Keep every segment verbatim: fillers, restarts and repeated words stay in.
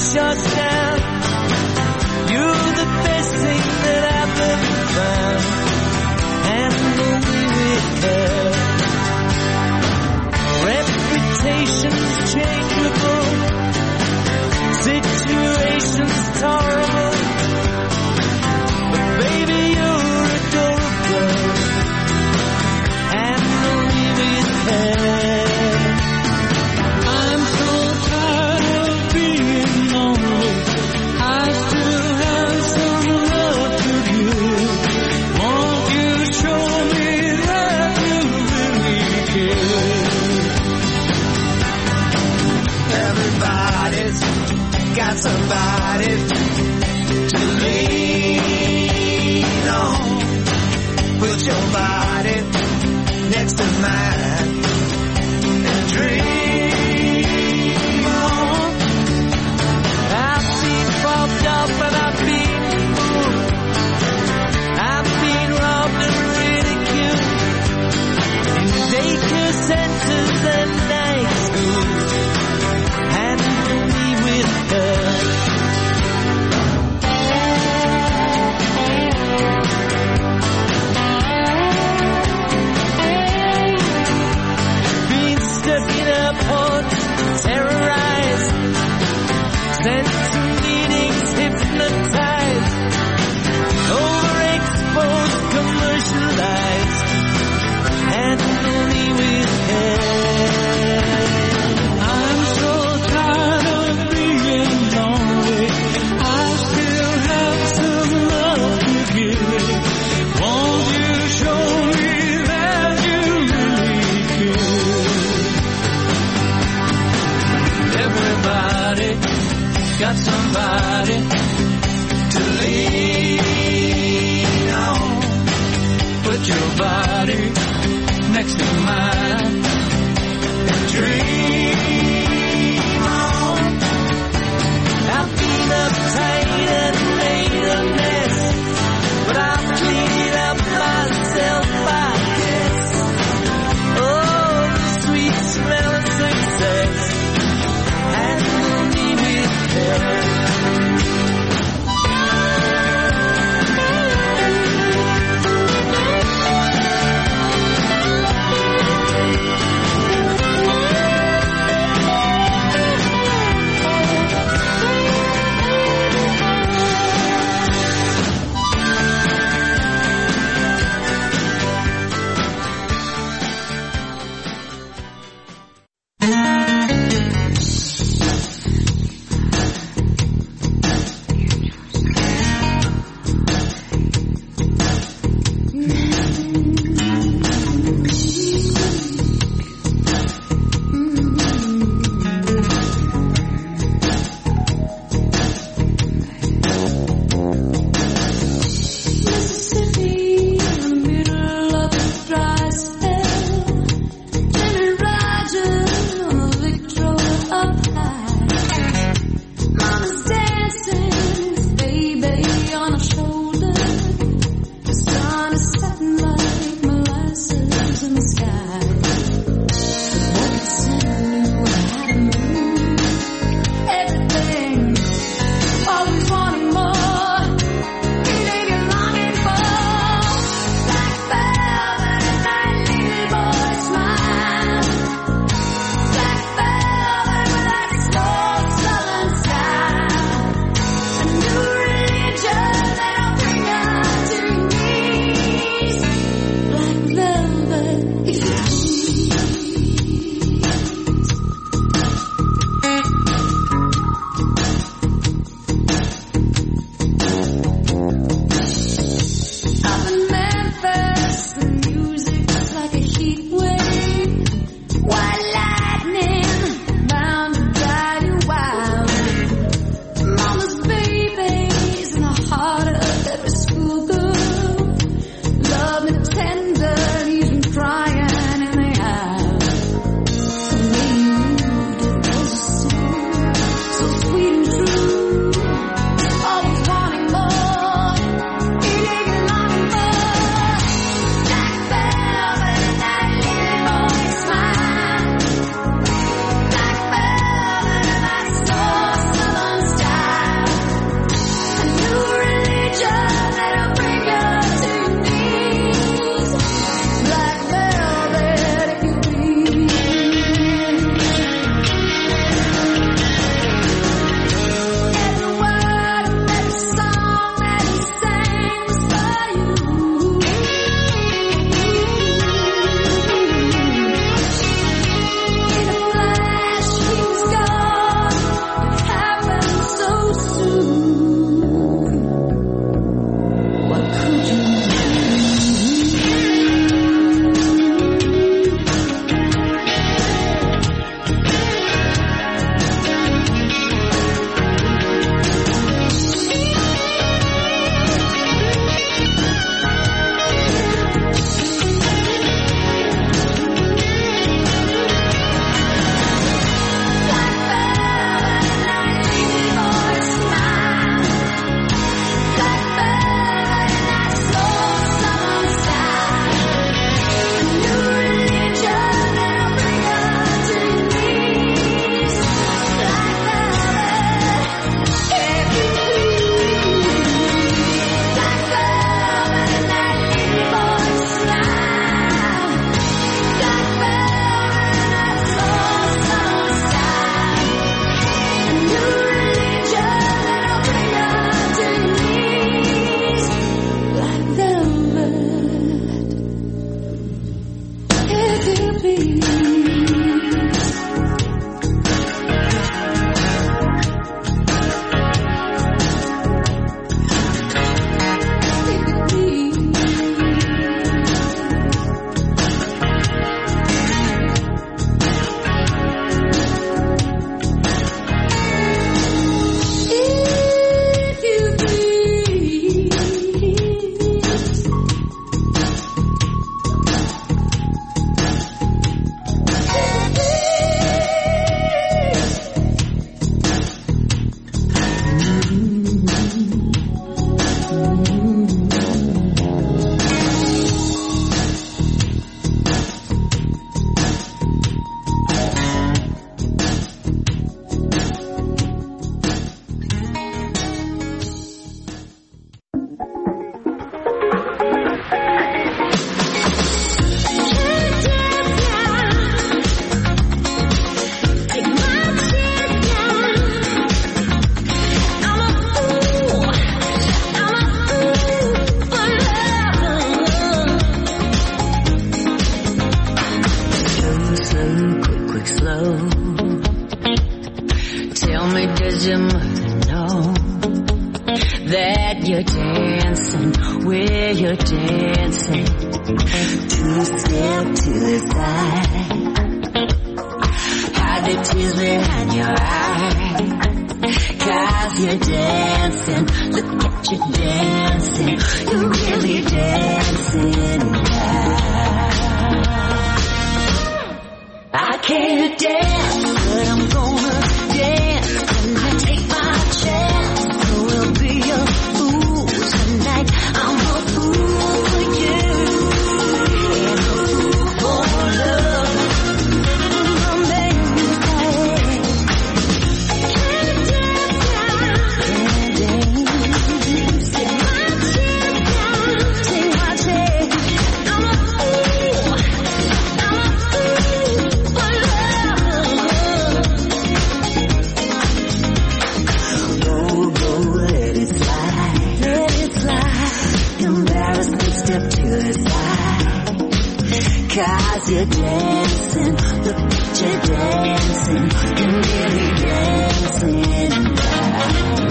shut down. You're the best thing that I've ever found. Handle me with care. Reputation's changeable. Situation's tolerable. But baby, you're adorable. Handle me with care. I'm so tired of being lonely. I still have some love to give. Won't you show me that you really care? Everybody's got somebody to lean on. Put your body next to mine and dream on. I've been bumped up and I've been fooled. I've been robbed and ridiculed in daycare centers and night schools. Handle me with her. Been stuck in airports, terrorized, sent to meetings, hypnotized, overexposed, commercialized. Handle me with care. I'm so tired of being lonely. I still have some love to give. Won't you show me that you really care? Everybody got somebody to lean on. Put your body next to mine and dream on. I've been uptight and made a mess, but I've cleaned up myself, I guess. Oh, the sweet smell of success. Handle me with care. Does your mother know that you're dancing where you're dancing? Two step to the side, hide the tears behind your eyes, 'cause you're dancing, look at you dancing, you're really dancing now. I can't dance, but I'm gonna dance, and I take my chance, so we'll be a fool tonight. I'm a fool for you, and a fool for love. My baby said, can't dance now, can't dance, take my chance now, take my chance. I'm a fool, I'm a fool for love. Go, go, let it slide, let it slide. Embarrassment, step to the side, 'cause you're dancing, look at you dancing, you're really dancing now.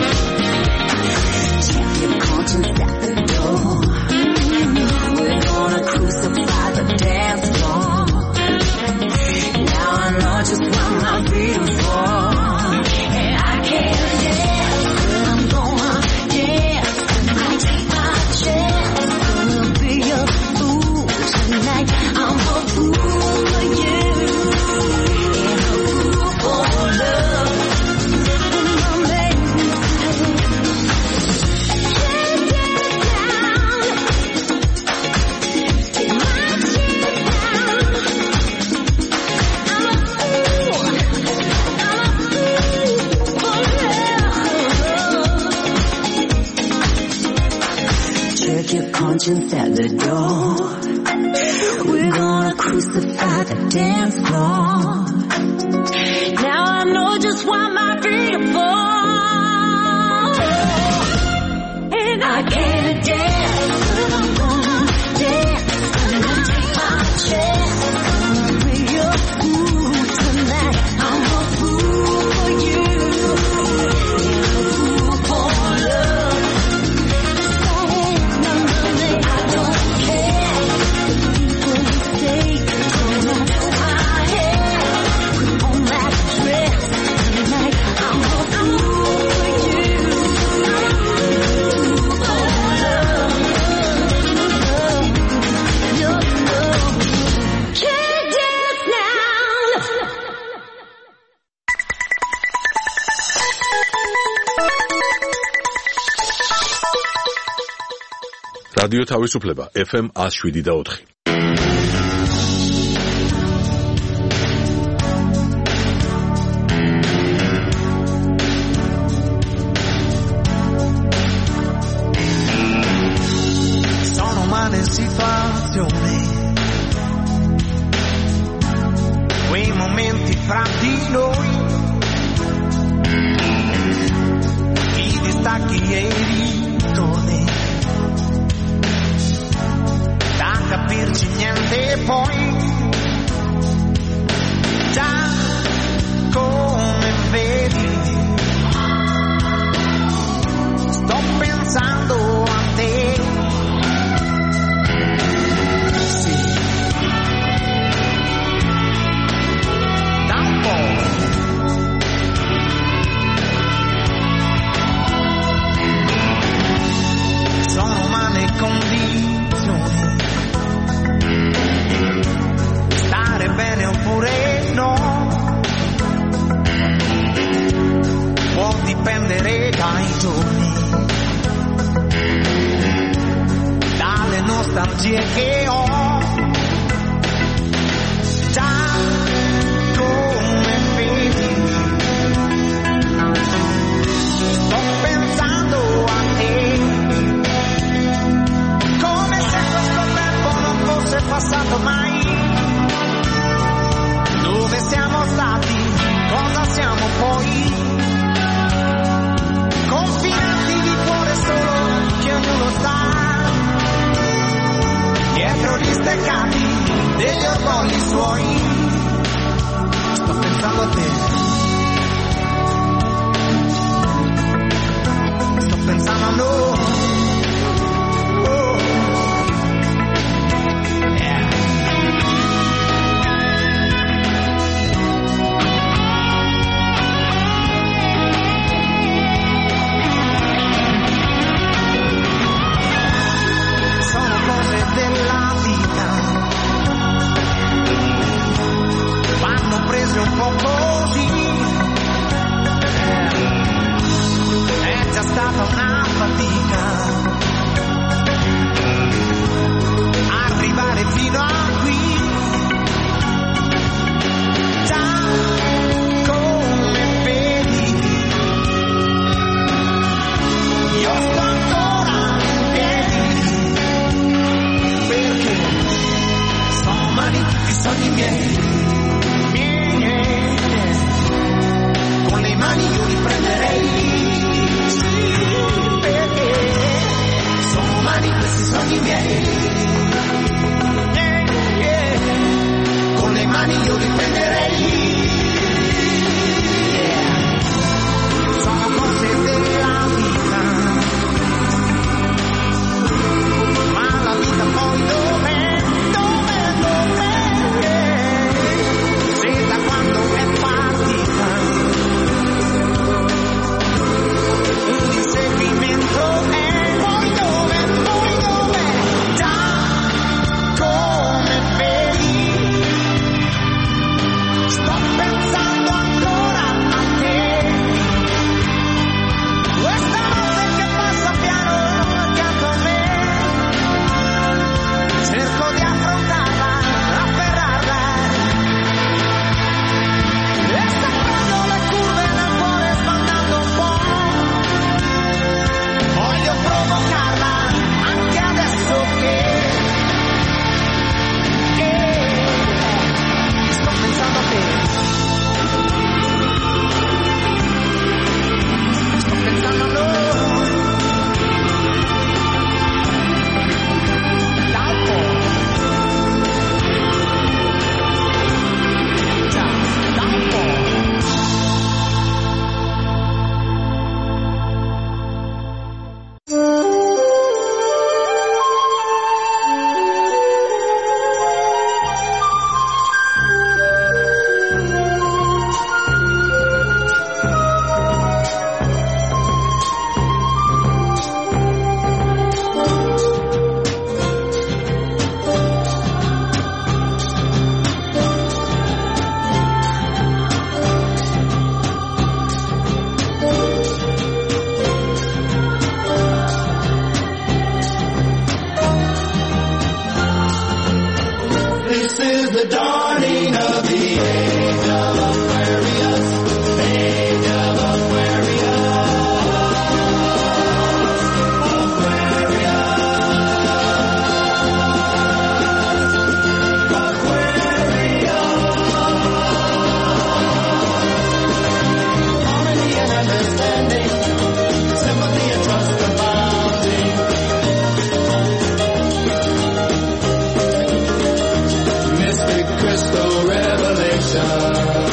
Check your conscience at the door, we're gonna crucify the dance floor. Now I know just what my feet are for, and I can't dance, but I'm gonna dance, and I take my chance, so we'll be a fool tonight. I'm a fool for you, and a fool for love. My baby said, can't dance down, take my chance down. I'm a fool, I'm a fool for love. Check your conscience at the door, we're gonna crucify the dance floor. Now I know just why my feet are for, and I can't dance, but I'm gonna dance, and I take my chance, gonna be a fool tonight. I'm a fool for you, and a fool for love. No, no, no, I don't care. People say, don't know my hair, put on that dress tonight. I'm a fool for you, I'm a fool for love. Your love can't dance now. რადიო თავისუფლება ეფ ემ one oh seven და four. Sono umane situazioni, quei momenti fra di noi, i distacchi e i ritorni, da capirci niente poi, già come vedi, sto pensando a te. Sì, da un po'. Sono umane condizioni, stare bene oppure no, può dipendere dai giorni, dalle nostalgie che ho, già come vedi, sto pensando a te, come se questo tempo non fosse passato mai. Dove siamo stati, cosa siamo poi, confinati di cuore solo che ognuno sta dietro dawning of the age of Aquarius, age of Aquarius, Aquarius, Aquarius. Harmony and understanding, sympathy and trust abounding. Mystic crystal revelation.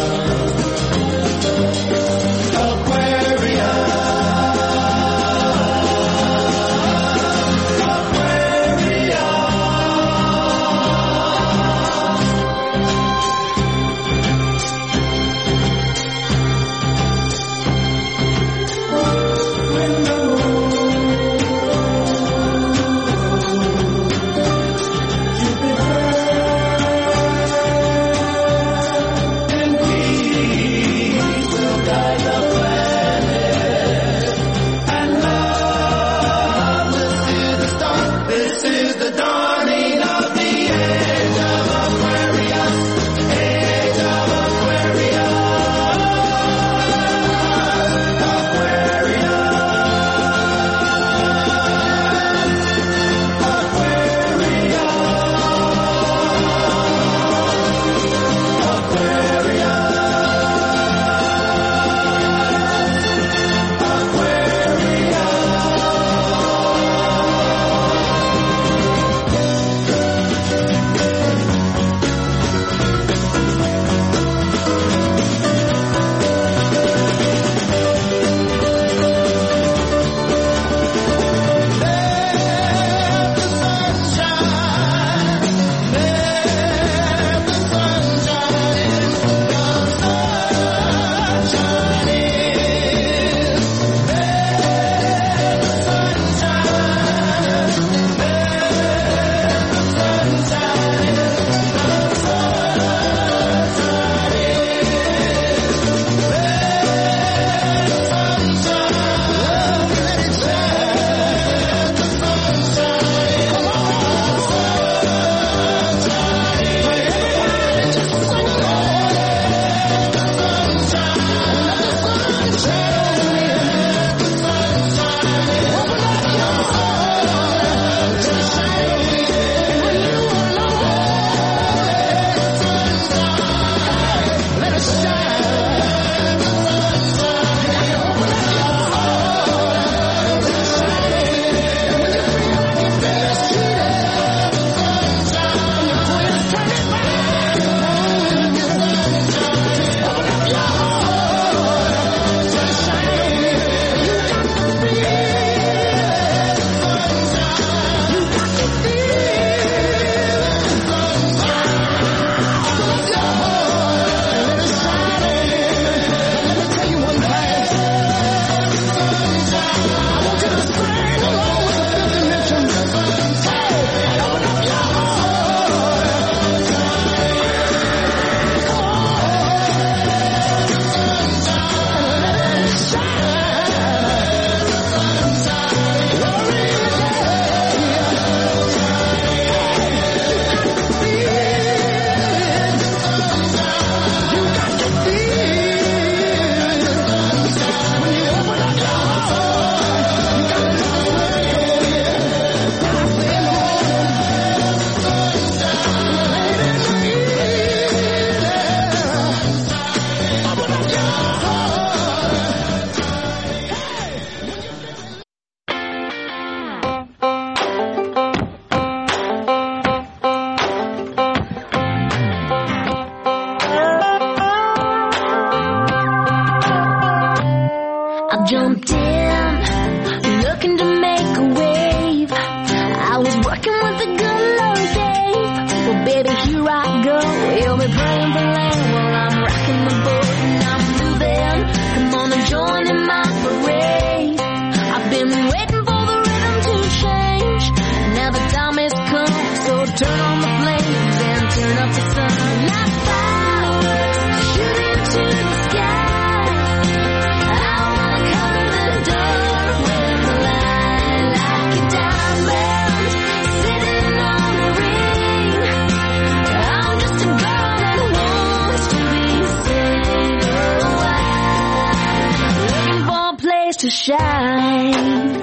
Jumped in, looking to make a wave. I was working with the good Lord Dave. Well, baby, here I go. You'll be praying for land while I'm rocking the boat and I'm moving. Come on and join in my parade. I've been waiting for the rhythm to change. Now the time has come, so turn on the flames and turn up the sun. Like fireworks shooting to the sky. Sitting on a ring, I'm just a girl. to shine.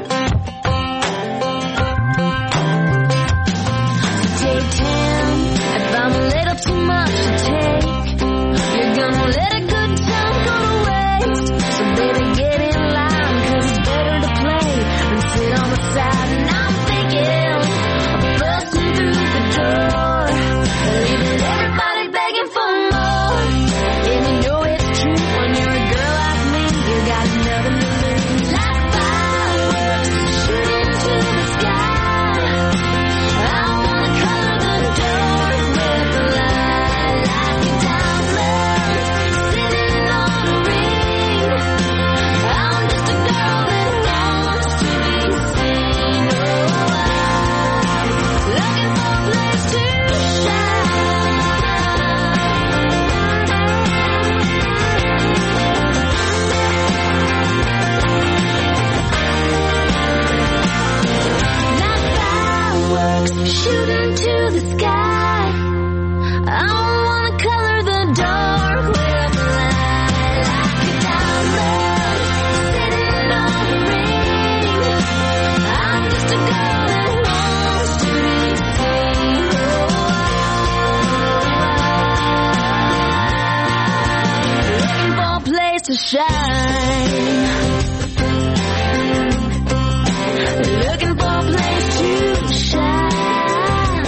Take ten if I'm a little too much to take. You're gonna let a good time go to waste. So baby, get in line, 'cause it's better to play than sit on the side. And I'm thinking of busting through the door, leaving everybody begging for more. And you know it's true when you're a girl like me, you got nothing to lose. Like fireworks shooting to the sky, I wanna color the door with a light like a diamond sitting on a ring. I'm just a girl that wants to be seen. Oh, I'm looking for a place to shine. Like fireworks shooting to the sky, I wanna color the dark with a light like a diamond sitting on a ring. I'm just a girl that wants to be seen. Oh, looking for a place to shine. Looking for a place to shine.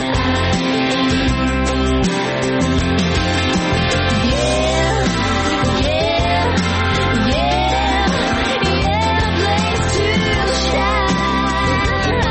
Yeah, yeah, yeah, yeah, a place to shine.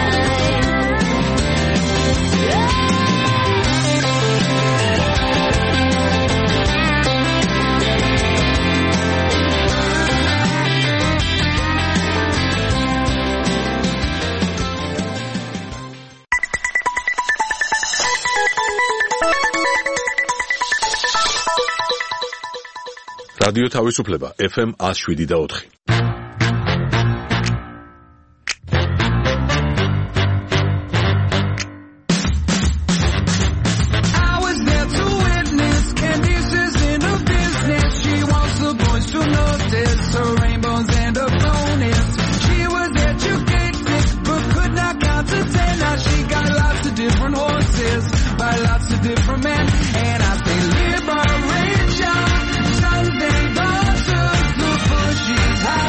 რადიო თავისუფლება ეფ ემ one oh seven და four. I was there to witness Candice's inner business. She wants the boys to notice her rainbows and her bonus. She was educated but could not count to ten. Now she got lots of different horses by lots of different men. And I say liberation, sons and daughters, the bushes.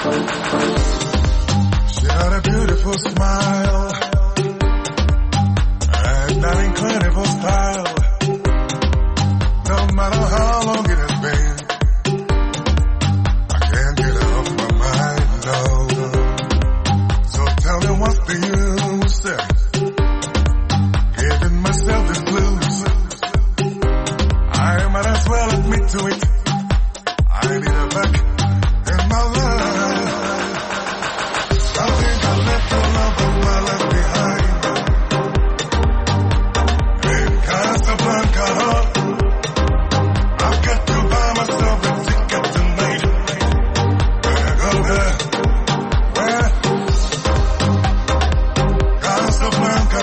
She had a beautiful smile and that incredible style. No matter how long it has been, I can't get her off my mind, no. So tell me what's the use of giving myself the blues. I might as well admit to it, I need her back in my life. I think I left the love of my life behind in Casablanca. I've got to buy myself a ticket tonight. Better go there. Where? Casablanca.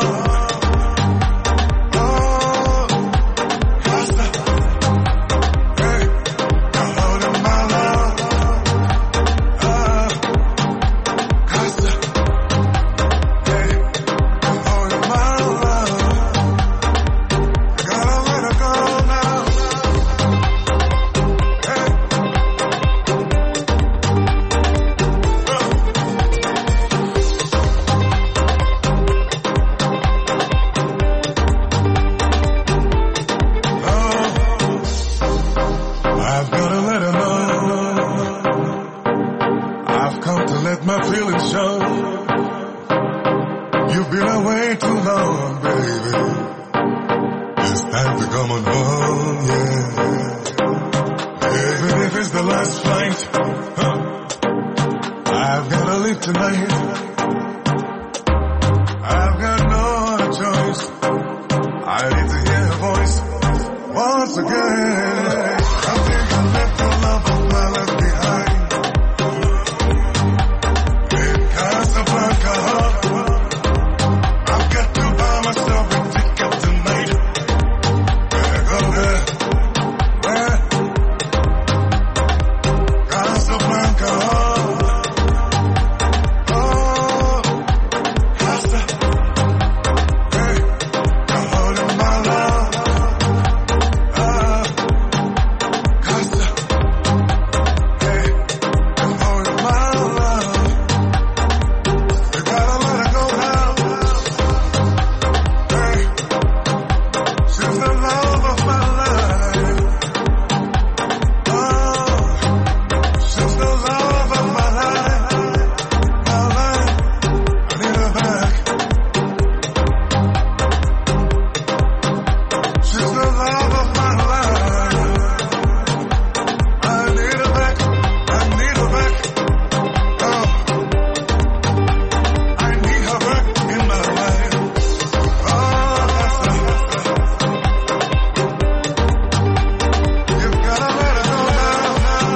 Oh, Casa. Hey, I'm holding my love. Ah, Casa. Hey, I'm holding my love. Gotta let her go now. Hey. I've gotta let her know. I've come to let my feelings show. You've been away too long, baby. It's time to come on home, yeah. Even if it's the last flight, huh? I've gotta leave tonight. I've got no other choice. I need to hear her voice once again. I think I left the love of my life behind in Casablanca. I've got to buy myself a ticket tonight. Better go there. Where? Casablanca. Oh, Casa. Hey, I'm holding my love. Ah, Casa. Hey, I'm holding my love. You gotta let her go now. Hey, she's the love of my life. Oh, she's the love of my life. My life, I need her back. She's the love of my life. I need her back. I need her back. Oh, I need her back in my life. Oh, that's the. You've gotta let her go now.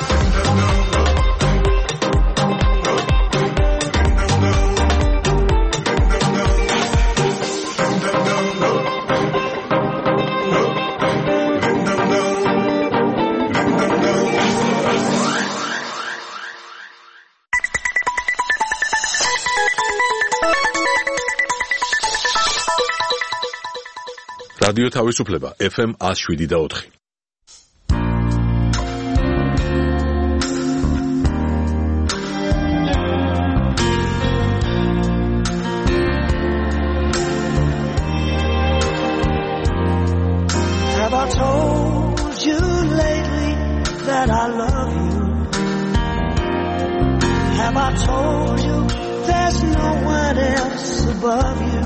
რადიო თავისუფლება ეფ ემ one oh seven და four. Have I told you lately that I love you? Have I told you there's no one else above you?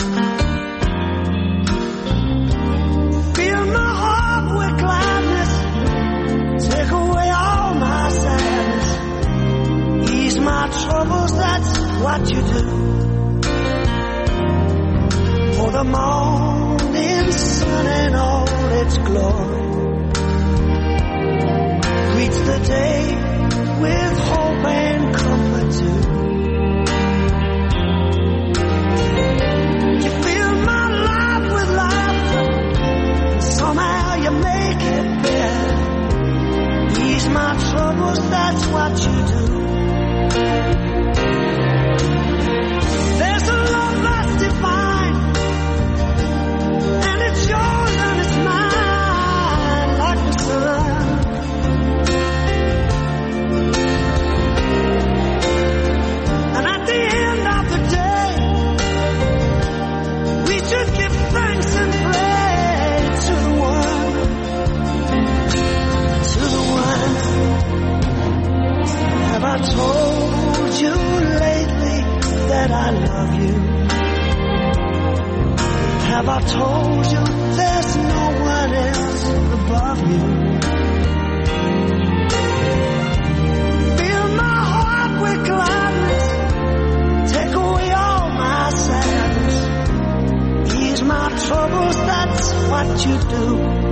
Fill my heart with gladness, take away all my sadness, ease my troubles, that's what you do. For the morning sun and all its glory greets the day with hope and comfort too. You fill my life with laughter, somehow you make it better. Ease my troubles, that's what you do. There's a love that's divine, and it's yours and it's mine, like the sun. I told you lately that I love you? Have I told you there's no one else above you? Fill my heart with gladness, take away all my sadness, ease my troubles, that's what you do.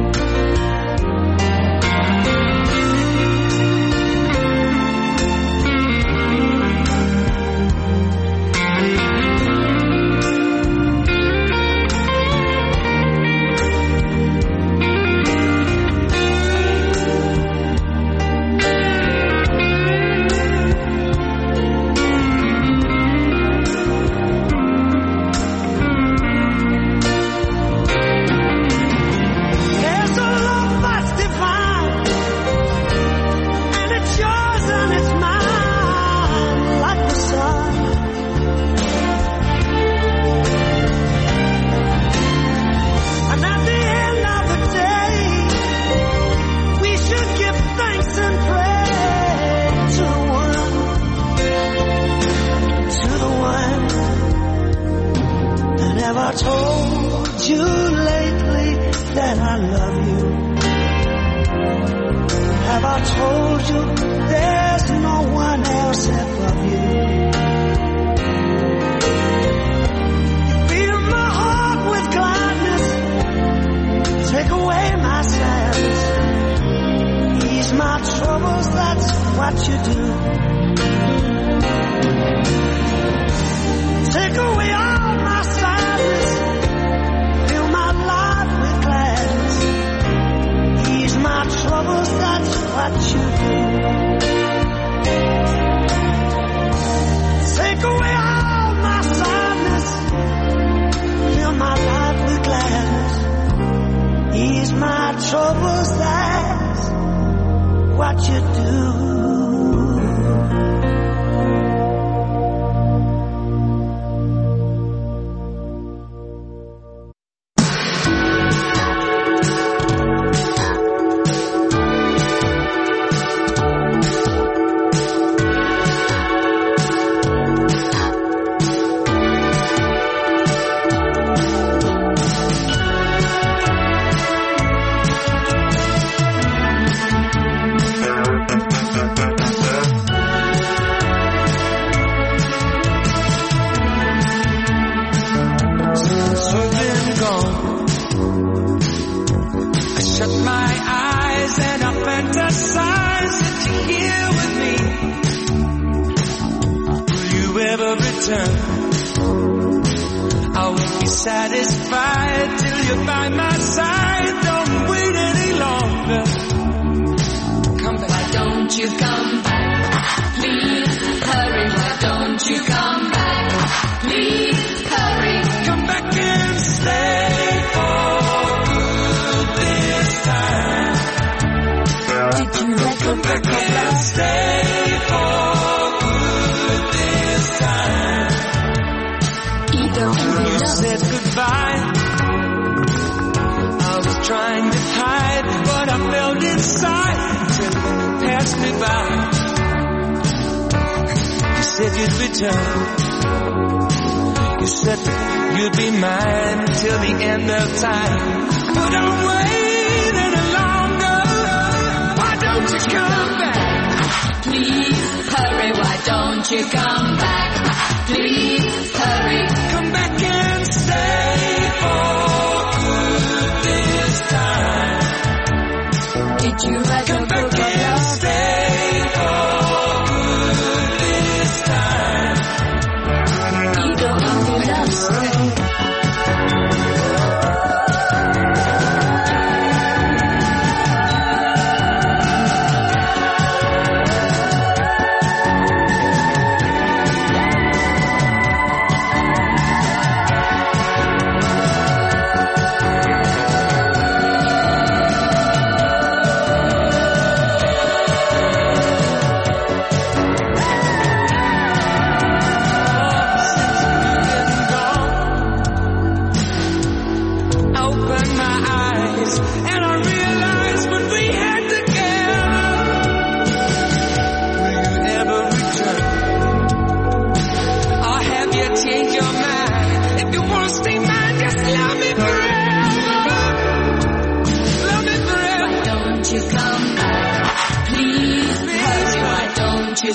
I told you lately that I love you? Have I told you there's no one else above you? You fill my heart with gladness, take away my sadness, ease my troubles, that's what you do. Take away all my sadness, fill my life with gladness, ease my troubles, that's what you do. Take away all my sadness, fill my life with gladness, ease my troubles, that's what you do.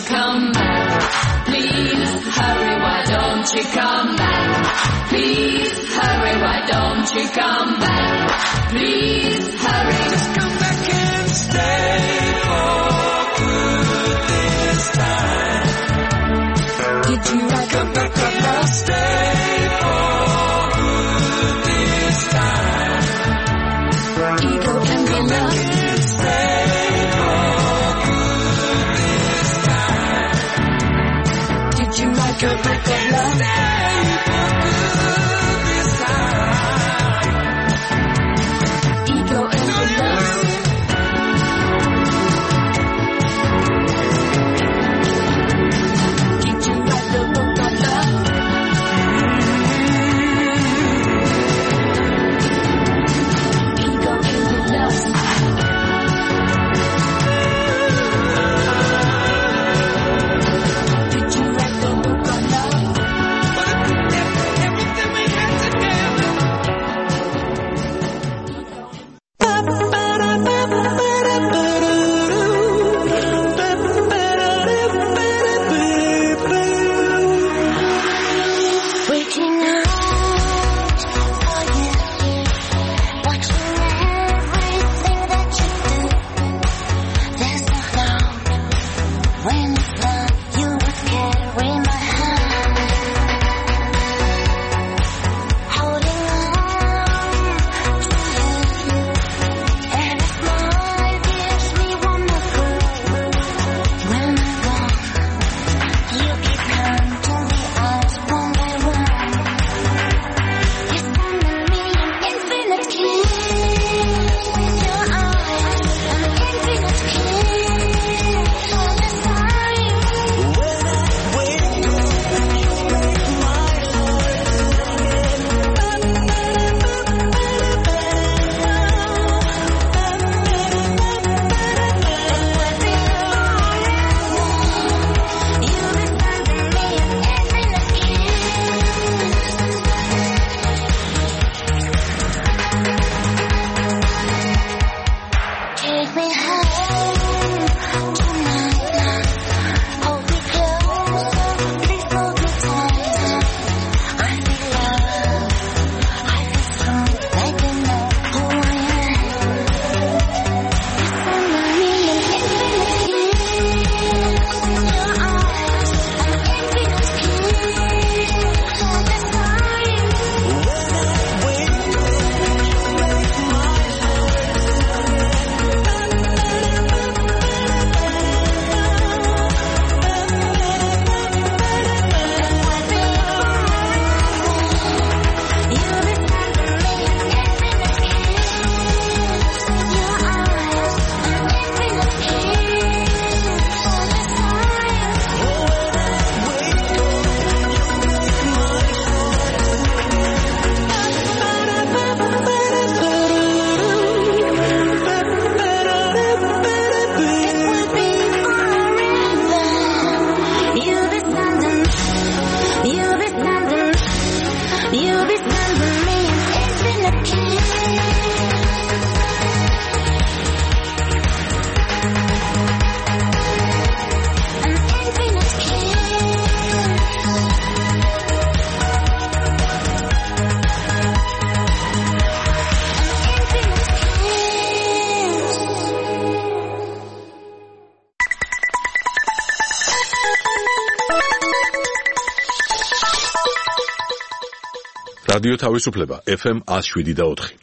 come back? Please hurry, why don't you come back? Please hurry, why don't you come back? Please hurry. Just come back and stay for good this time. Did you like Come back, come back, stay for good this time. ego and Come back love? and stay for good this time. Did you like a book of love? Stay for good this time. Ego and love? Did you like the book of love? Ego and love? Did you like the book of love? Everything we had together. Reaching out for you, watching everything that you do. There's no doubt when it's done, you would carry my hand, holding on to you. Every smile gives me one more clue. When I'm gone, you keep counting the hours one by one. You're sending me an infinite kiss with your eyes, an infinite kiss all the time. When I wake up, you break my heart You'll be sending me an infinite kiss. Take me home tonight. Hold me closer, please hold me tight. I feel love, I feel strong, like you know who I am. You're sending me an infinite kiss in your eyes, an infinite kiss all the time. When I wake up, you break my You'll be sending me an infinite kiss in your eyes, an infinite kiss all the time. When I wake up, you break my You'll be sending, you'll be sending, you'll be sending me an infinite kiss. An infinite რადიო თავისუფლება ეფ ემ one oh seven და four.